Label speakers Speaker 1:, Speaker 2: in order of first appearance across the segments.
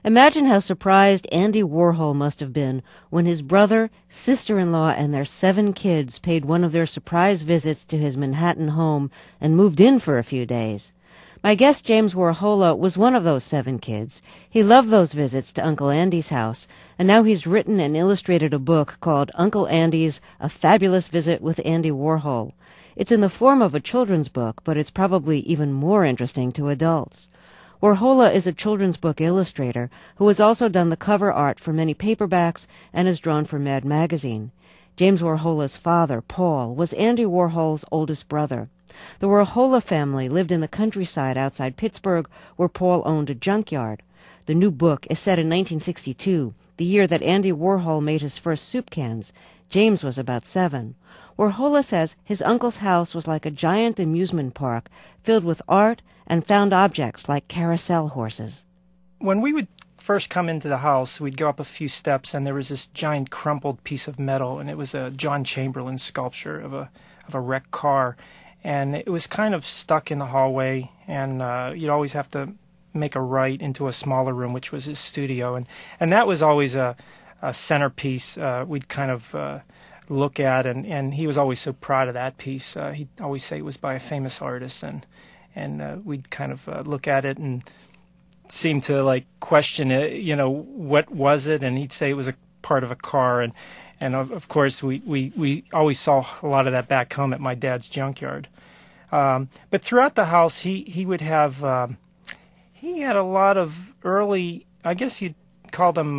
Speaker 1: Imagine how surprised Andy Warhol must have been when his brother, sister-in-law, and their 7 kids paid one of their surprise visits to his Manhattan home and moved in for a few days. My guest, James Warhola, was one of those 7 kids. He loved those visits to Uncle Andy's house, and now he's written and illustrated a book called Uncle Andy's A Fabulous Visit with Andy Warhol. It's in the form of a children's book, but it's probably even more interesting to adults. Warhola is a children's book illustrator who has also done the cover art for many paperbacks and has drawn for Mad Magazine. James Warhola's father, Paul, was Andy Warhol's oldest brother. The Warhola family lived in the countryside outside Pittsburgh, where Paul owned a junkyard. The new book is set in 1962, the year that Andy Warhol made his first soup cans. James was about 7. Warhola says his uncle's house was like a giant amusement park filled with art and found objects like carousel horses.
Speaker 2: When we would first come into the house, we'd go up a few steps, and there was this giant crumpled piece of metal, and it was a John Chamberlain sculpture of a wrecked car, and it was kind of stuck in the hallway, and you'd always have to make a right into a smaller room, which was his studio, and that was always a centerpiece we'd kind of look at, and he was always so proud of that piece. He'd always say it was by a famous artist, and we'd kind of look at it and seem to like question it, what was it? And he'd say it was a part of a car, and of course we always saw a lot of that back home at my dad's junkyard. But throughout the house, he would have he had a lot of early, I guess you'd call them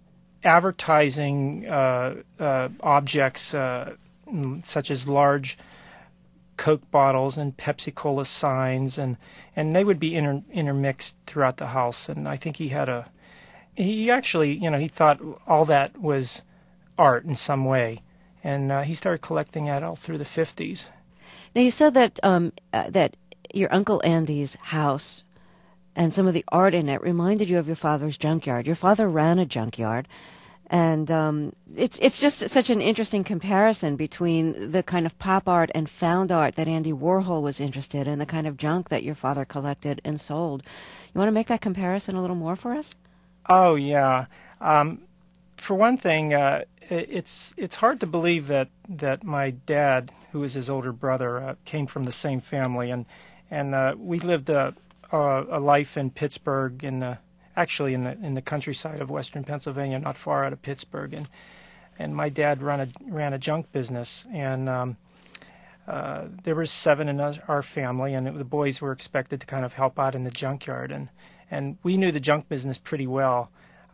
Speaker 2: advertising objects, such as large Coke bottles and Pepsi-Cola signs, and they would be intermixed throughout the house. And I think he actually, he thought all that was art in some way, and he started collecting that all through the 50s.
Speaker 1: Now, you said that that your Uncle Andy's house and some of the art in it reminded you of your father's junkyard. Your father ran a junkyard, and it's just such an interesting comparison between the kind of pop art and found art that Andy Warhol was interested in, and the kind of junk that your father collected and sold. You want to make that comparison a little more for us?
Speaker 2: Oh, yeah. For one thing, it's hard to believe that my dad, who was his older brother, came from the same family, and we lived a life in Pittsburgh, in the countryside of western Pennsylvania, not far out of Pittsburgh, and my dad ran a junk business, and there were 7 in our family, and the boys were expected to kind of help out in the junkyard, and we knew the junk business pretty well.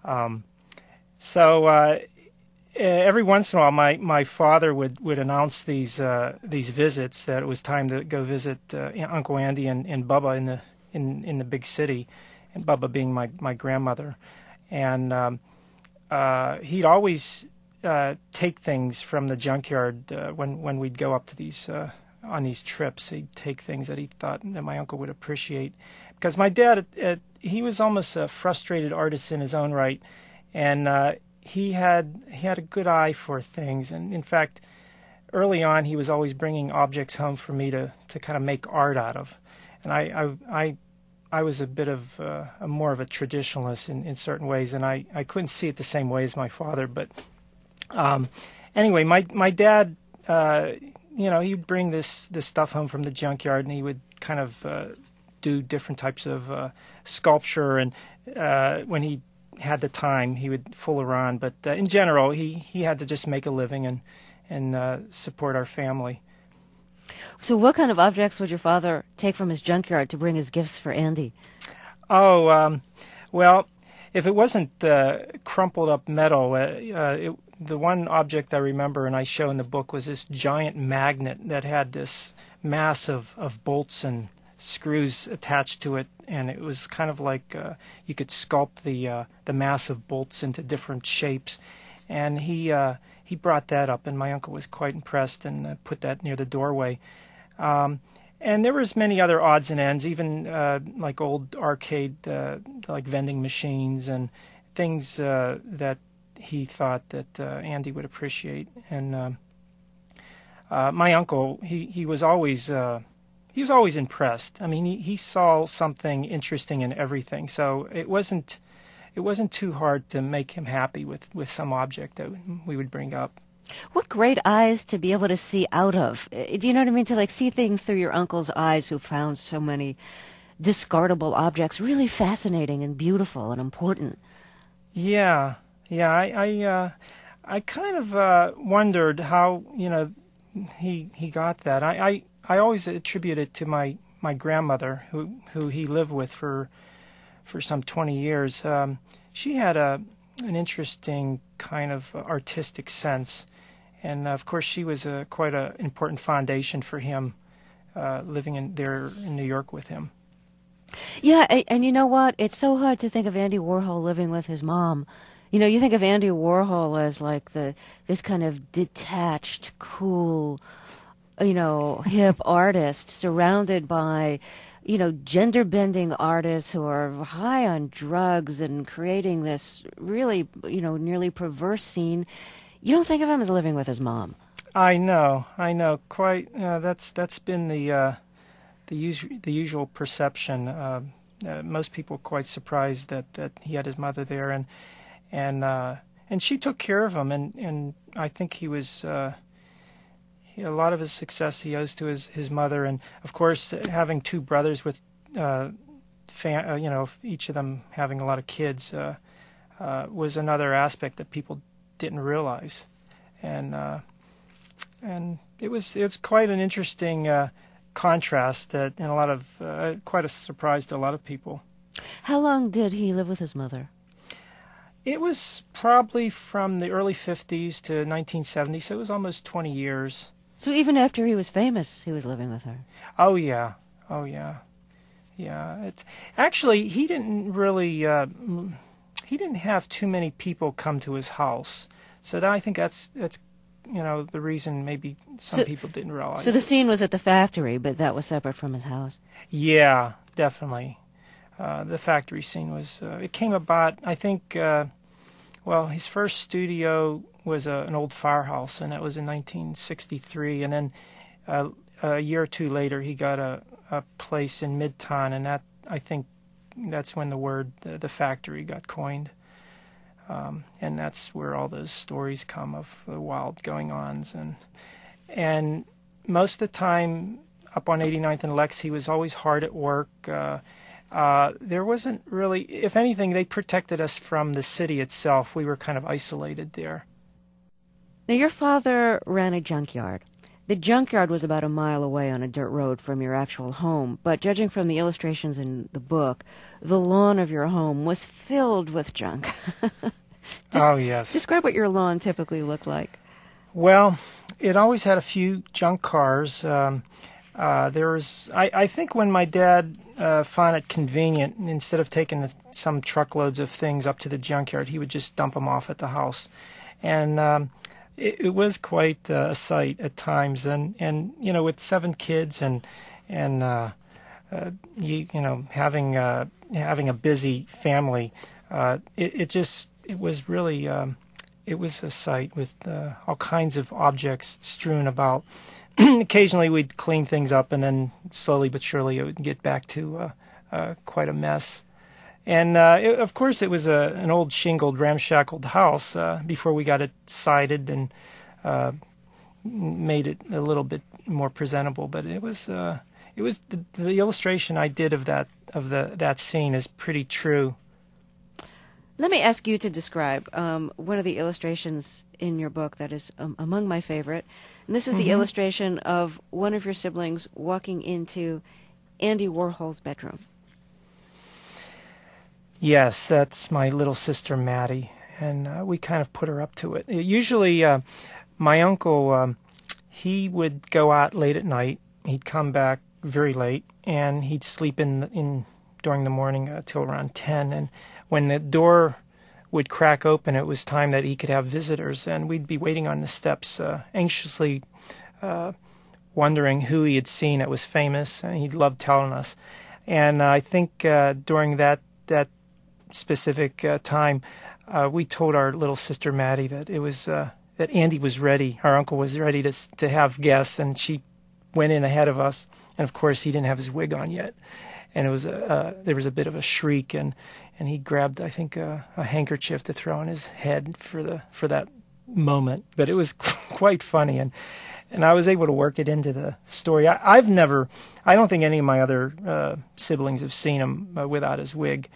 Speaker 2: So every once in a while, my father would announce these visits, that it was time to go visit Uncle Andy and Bubba in the big city, and Bubba being my grandmother, and he'd always take things from the junkyard when we'd go up to these on these trips. He'd take things that he thought that my uncle would appreciate, because my dad he was almost a frustrated artist in his own right, and he had a good eye for things, and in fact, early on he was always bringing objects home for me to kind of make art out of, and I was a bit of more of a traditionalist in certain ways, and I couldn't see it the same way as my father. But anyway, my dad, he'd bring this stuff home from the junkyard, and he would kind of do different types of sculpture, and when he had the time, he would fool around. But in general, he had to just make a living and support our family.
Speaker 1: So what kind of objects would your father take from his junkyard to bring as gifts for Andy?
Speaker 2: Oh, well, if it wasn't crumpled up metal, the one object I remember and I show in the book was this giant magnet that had this mass of bolts and screws attached to it, and it was kind of like you could sculpt the mass of bolts into different shapes, and he brought that up, and my uncle was quite impressed and put that near the doorway. And there was many other odds and ends, even like old arcade, like vending machines and things that he thought that Andy would appreciate. And my uncle, he was always impressed. I mean, he saw something interesting in everything. So it wasn't it wasn't too hard to make him happy with some object that we would bring up.
Speaker 1: What great eyes to be able to see out of. Do you know what I mean? To like see things through your uncle's eyes, who found so many discardable objects really fascinating and beautiful and important.
Speaker 2: Yeah. I kind of wondered how, he got that. I always attribute it to my grandmother, who he lived with for some 20 years. She had an interesting kind of artistic sense, and of course she was quite an important foundation for him, living in New York with him.
Speaker 1: Yeah, and you know what? It's so hard to think of Andy Warhol living with his mom. You think of Andy Warhol as like this kind of detached, cool, hip artist surrounded by, gender-bending artists who are high on drugs and creating this really, nearly perverse scene. You don't think of him as living with his mom.
Speaker 2: I know. Quite. That's been the usual perception. Most people are quite surprised that he had his mother there, and she took care of him, and I think he was. A lot of his success he owes to his mother, and of course having two brothers with, each of them having a lot of kids was another aspect that people didn't realize, and it was quite an interesting contrast that, and a lot of quite a surprise to a lot of people.
Speaker 1: How long did he live with his mother?
Speaker 2: It was probably from the early 50s to 1970, so it was almost 20 years.
Speaker 1: So even after he was famous, he was living with her.
Speaker 2: Oh yeah. It's actually he didn't really he didn't have too many people come to his house, so I think that's the reason maybe some people didn't realize.
Speaker 1: So the scene was at the factory, but that was separate from his house.
Speaker 2: Yeah, definitely. The factory scene was it came about. I think his first studio was an old firehouse, and that was in 1963. And then a year or two later, he got a place in Midtown, and that I think that's when the word the factory got coined. And that's where all those stories come of the wild going-ons, and most of the time up on 89th and Lex, he was always hard at work. There wasn't really, if anything, they protected us from the city itself. We were kind of isolated there.
Speaker 1: Now, your father ran a junkyard. The junkyard was about a mile away on a dirt road from your actual home, but judging from the illustrations in the book, the lawn of your home was filled with junk.
Speaker 2: Oh, yes.
Speaker 1: Describe what your lawn typically looked like.
Speaker 2: Well, it always had a few junk cars. There was, I think when my dad found it convenient, instead of taking some truckloads of things up to the junkyard, he would just dump them off at the house. And it was quite a sight at times. And with 7 kids and having a busy family, it was really it was a sight with all kinds of objects strewn about. Occasionally we'd clean things up, and then slowly but surely it would get back to quite a mess. And of course it was an old shingled, ramshackled house before we got it sided and made it a little bit more presentable. But it was the illustration I did of that scene is pretty true.
Speaker 1: Let me ask you to describe one of the illustrations in your book that is among my favorite. And this is the illustration of one of your siblings walking into Andy Warhol's bedroom.
Speaker 2: Yes, that's my little sister Maddie, and we kind of put her up to it. Usually my uncle, he would go out late at night. He'd come back very late, and he'd sleep in during the morning till around 10. And when the door would crack open, it was time that he could have visitors, and we'd be waiting on the steps, anxiously wondering who he had seen that was famous, and he loved telling us. And I think during that specific time, we told our little sister Maddie that it was that Andy was ready. Our uncle was ready to have guests, and she went in ahead of us. And of course, he didn't have his wig on yet. and it was there was a bit of a shriek, and he grabbed, I think, a handkerchief to throw on his head for that moment. But it was quite funny, and I was able to work it into the story. I don't think any of my other siblings have seen him without his wig.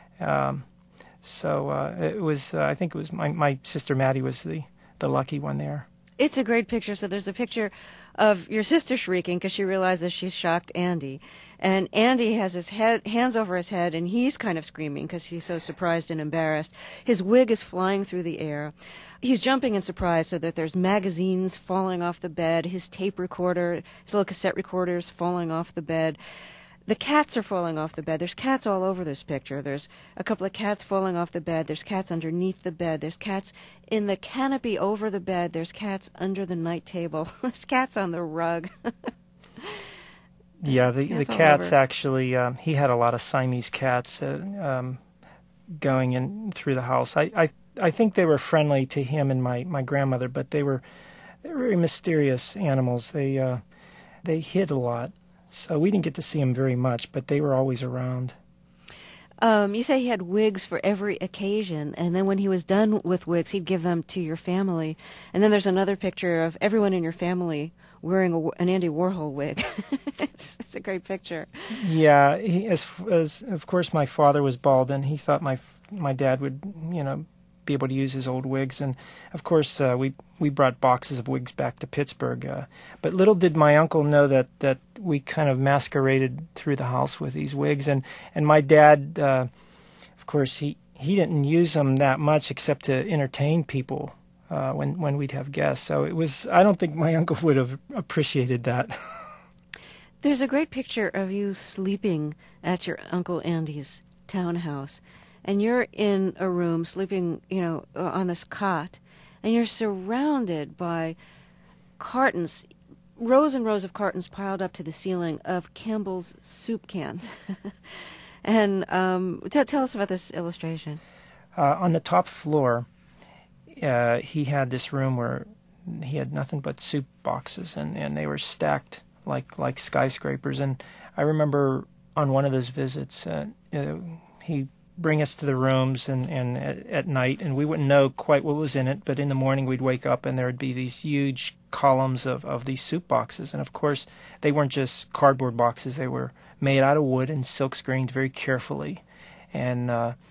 Speaker 2: So it was, I think it was my sister Maddie was the lucky one there.
Speaker 1: It's a great picture. So there's a picture of your sister shrieking because she realizes she's shocked Andy. And Andy has his hands over his head, and he's kind of screaming because he's so surprised and embarrassed. His wig is flying through the air. He's jumping in surprise so that there's magazines falling off the bed, his tape recorder, his little cassette recorder is falling off the bed. The cats are falling off the bed. There's cats all over this picture. There's a couple of cats falling off the bed. There's cats underneath the bed. There's cats in the canopy over the bed. There's cats under the night table. There's cats on the rug.
Speaker 2: Yeah, the cats actually, he had a lot of Siamese cats going in through the house. I think they were friendly to him and my grandmother, but they were very mysterious animals. They hid a lot. So we didn't get to see him very much, but they were always around.
Speaker 1: You say he had wigs for every occasion, and then when he was done with wigs, he'd give them to your family. And then there's another picture of everyone in your family wearing an Andy Warhol wig. It's a great picture.
Speaker 2: Yeah, as of course my father was bald, and he thought my dad would, be able to use his old wigs, and of course we brought boxes of wigs back to Pittsburgh. But little did my uncle know that we kind of masqueraded through the house with these wigs, and my dad, of course, he didn't use them that much except to entertain people when we'd have guests. So it was, I don't think my uncle would have appreciated that.
Speaker 1: There's a great picture of you sleeping at your Uncle Andy's townhouse. And you're in a room sleeping, on this cot, and you're surrounded by cartons, rows and rows of cartons piled up to the ceiling of Campbell's soup cans. And tell us about this illustration.
Speaker 2: On the top floor, he had this room where he had nothing but soup boxes, and they were stacked like skyscrapers. And I remember on one of those visits, he bring us to the rooms and at night, and we wouldn't know quite what was in it, but in the morning we'd wake up and there would be these huge columns of these soup boxes. And of course they weren't just cardboard boxes, they were made out of wood and silk screened very carefully, and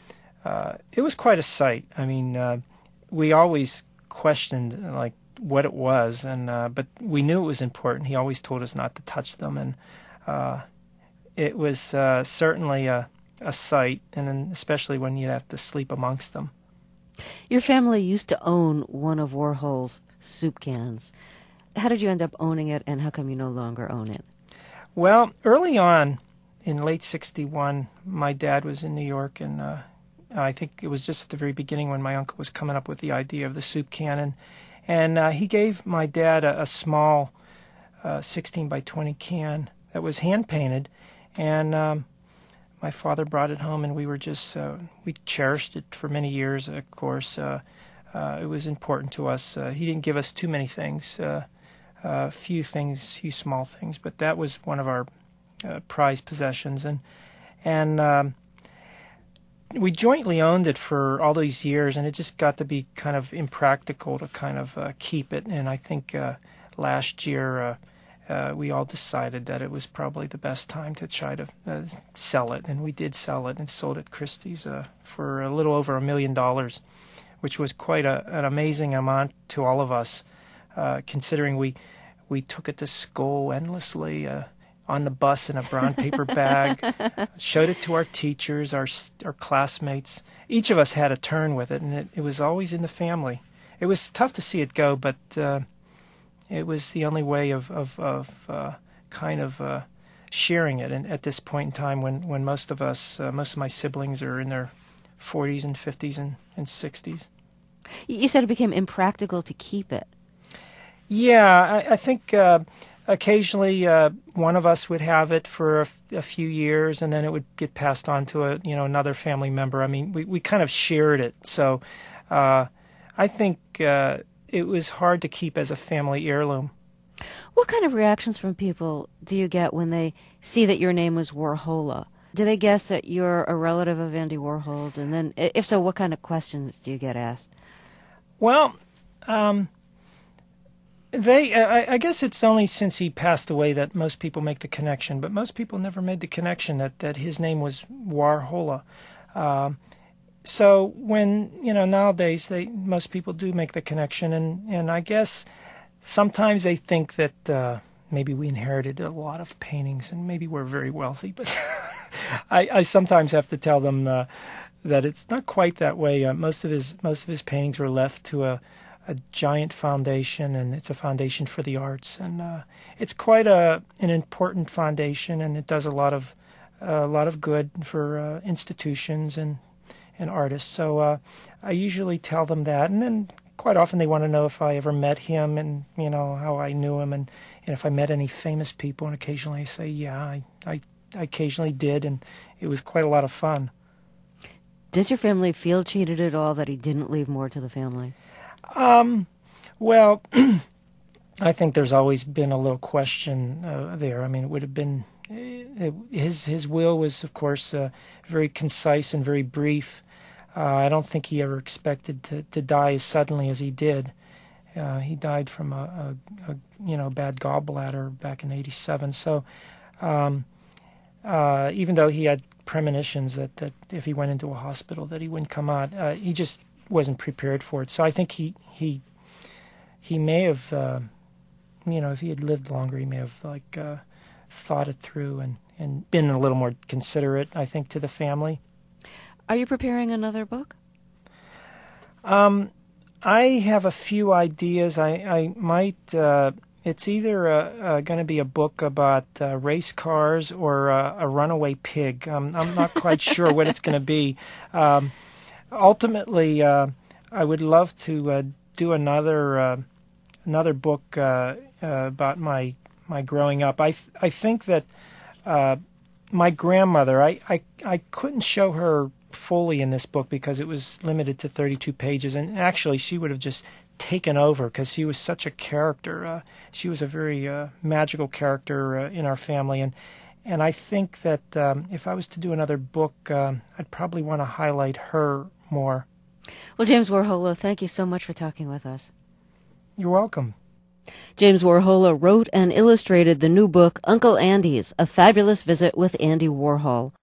Speaker 2: it was quite a sight. I mean, we always questioned like what it was, and but we knew it was important. He always told us not to touch them, and it was certainly a sight, and then especially when you have to sleep amongst them.
Speaker 1: Your family used to own one of Warhol's soup cans. How did you end up owning it, and how come you no longer own it?
Speaker 2: Well, early on, in late '61, my dad was in New York, and I think it was just at the very beginning when my uncle was coming up with the idea of the soup can, and he gave my dad a small 16 by 20 can that was hand-painted, and my father brought it home, and we were just, we cherished it for many years, of course. It was important to us. He didn't give us too many things, a few small things, but that was one of our prized possessions. And we jointly owned it for all these years, and it just got to be kind of impractical to kind of keep it. And I think last year we all decided that it was probably the best time to try to sell it, and we did sell it and sold it at Christie's for a little over $1 million, which was quite an amazing amount to all of us, considering we took it to school endlessly on the bus in a brown paper bag, showed it to our teachers, our classmates. Each of us had a turn with it, and it was always in the family. It was tough to see it go, but it was the only way of kind of sharing it. And at this point in time, when most of my siblings are in their 40s and 50s and 60s.
Speaker 1: You said it became impractical to keep it.
Speaker 2: Yeah, I think occasionally one of us would have it for a few years, and then it would get passed on to another family member. I mean, we kind of shared it. So I think it was hard to keep as a family heirloom.
Speaker 1: What kind of reactions from people do you get when they see that your name was Warhola? Do they guess that you're a relative of Andy Warhol's? And then, if so, what kind of questions do you get asked?
Speaker 2: Well, I guess it's only since he passed away that most people make the connection, but most people never made the connection that his name was Warhola. So when, nowadays most people do make the connection, and I guess sometimes they think that maybe we inherited a lot of paintings and maybe we're very wealthy, but I sometimes have to tell them that it's not quite that way. Most of his paintings were left to a giant foundation, and it's a foundation for the arts, and it's quite an important foundation, and it does a lot of good for institutions and artists. So I usually tell them that, and then quite often they want to know if I ever met him, and how I knew him, and if I met any famous people. And occasionally I say, yeah, I occasionally did, and it was quite a lot of fun.
Speaker 1: Did your family feel cheated at all that he didn't leave more to the family?
Speaker 2: Well, I think there's always been a little question there. I mean, it would have been his will was, of course, very concise and very brief. I don't think he ever expected to die as suddenly as he did. He died from a bad gallbladder back in '87. So even though he had premonitions that if he went into a hospital that he wouldn't come out, he just wasn't prepared for it. So I think he may have, if he had lived longer, he may have thought it through and been a little more considerate, I think, to the family.
Speaker 1: Are you preparing another book?
Speaker 2: I have a few ideas. I might. It's either going to be a book about race cars or a runaway pig. I'm not quite sure what it's going to be. Ultimately, I would love to do another book about my growing up. I think that my grandmother, I couldn't show her fully in this book because it was limited to 32 pages, and actually she would have just taken over because she was such a character. She was a very magical character in our family, and I think that if I was to do another book, I'd probably want to highlight her more.
Speaker 1: Well, James Warhola, thank you so much for talking with us.
Speaker 2: You're welcome.
Speaker 1: James Warhola wrote and illustrated the new book, Uncle Andy's, A Fabulous Visit with Andy Warhol.